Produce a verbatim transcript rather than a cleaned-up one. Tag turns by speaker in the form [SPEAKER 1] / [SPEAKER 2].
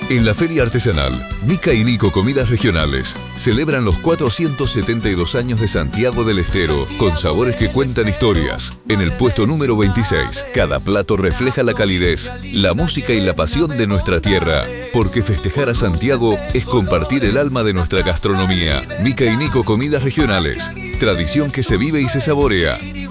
[SPEAKER 1] En la Feria Artesanal, Mica y Nico Comidas Regionales celebran los cuatrocientos setenta y dos años de Santiago del Estero, con sabores que cuentan historias. En el puesto número veintiséis, cada plato refleja la calidez, la música y la pasión de nuestra tierra. Porque festejar a Santiago es compartir el alma de nuestra gastronomía. Mica y Nico Comidas Regionales, tradición que se vive y se saborea.